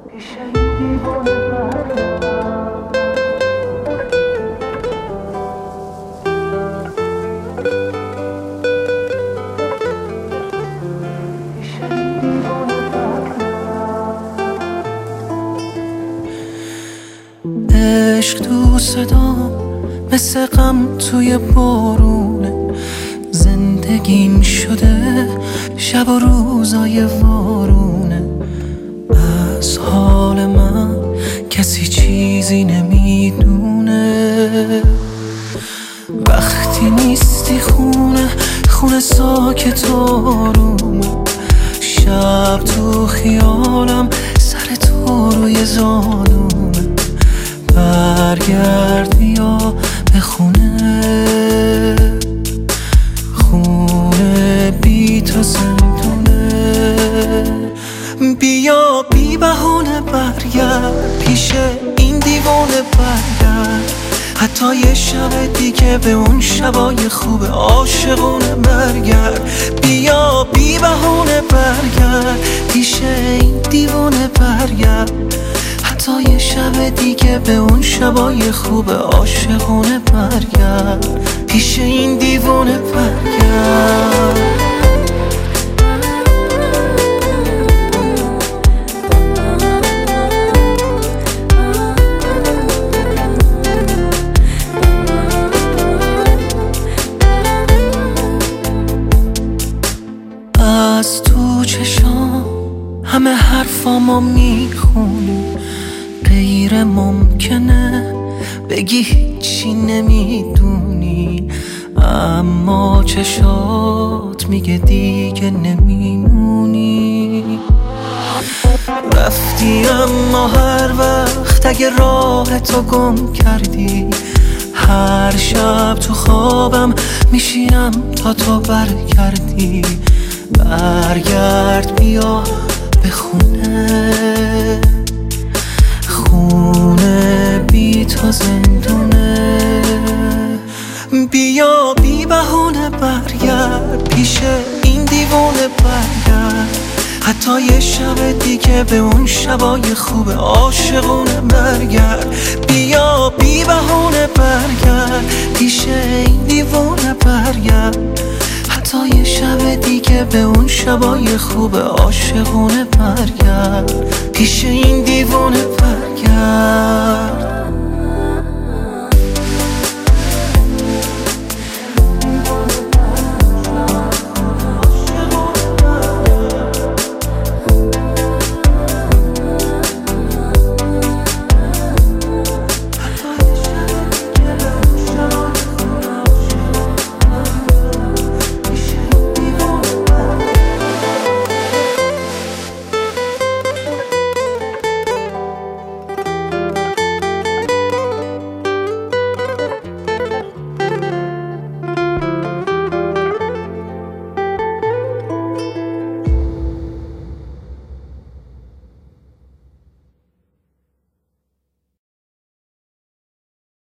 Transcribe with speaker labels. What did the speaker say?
Speaker 1: عشق تو صدام مثل غم توی بارونه، زندگیم شده شب و روزای وارونه. از حال من کسی چیزی نمیدونه، وقتی نیستی خونه ساکت آرومه. شب تو خیالم سر تو روی زانومه. برگرد بیا به خونه بی تو زندونه. بیا بی بهونه برگرد پیش این دیوانه برگرد، حتی یه شب دیگه به اون شبای خوب عاشقونه برگرد. بیا بی بهونه برگرد پیش این دیوانه برگرد، حتی یه شب دیگه به اون شبای خوب عاشقونه برگرد. پیش این دیوانه برگرد. از تو چشام همه حرفامو میخونی، غیر ممکنه بگی هیچی نمیدونی، اما چشات میگه دیگه نمیمونی. رفتی اما هر وقت اگه راه تو گم کردی، هر شب تو خوابم میشینم تا تو برگردی. برگرد بیا به خونه بی تو زندونه. بیا بی بهونه برگرد پیش این دیوانه برگرد، حتی یه شب دیگه به اون شبای خوب عاشقونه برگرد. بیا بی بهونه برگرد پیش این دیوانه برگرد، حتی یه شب دیگه به اون شبای خوب عاشقونه برگرد. پیش این دیوانه برگرد.